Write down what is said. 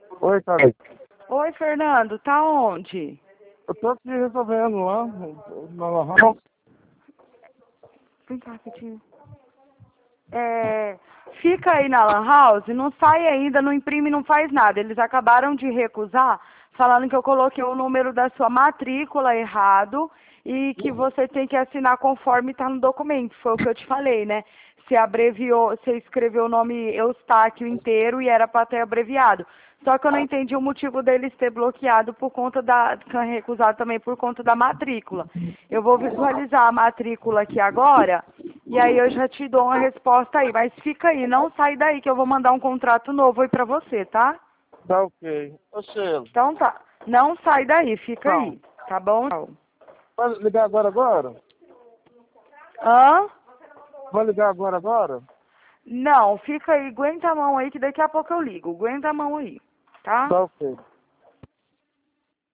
Oi, cara. Oi, Fernando, tá onde? Eu tô aqui resolvendo lá, na Lan House. Vem cá, rapidinho. Fica aí na Lan House, não sai ainda, não imprime, não faz nada. Eles acabaram de recusar, falando que eu coloquei o número da sua matrícula errado e que você tem que assinar conforme está no documento. Foi o que eu te falei, né? Você abreviou, você escreveu o nome Eustáquio inteiro e era para ter abreviado. Só que eu não entendi o motivo deles ter bloqueado por conta recusado também por conta da matrícula. Eu vou visualizar a matrícula aqui agora e aí eu já te dou uma resposta aí. Mas fica aí, não sai daí que eu vou mandar um contrato novo aí pra você, tá? Tá ok. Ô, Sheila. Então tá. Não sai daí, fica Não. aí. Tá bom? Vai ligar agora? Hã? Vai ligar agora? Não, fica aí, aguenta a mão aí que daqui a pouco eu ligo. Aguenta a mão aí, tá? Tá ok.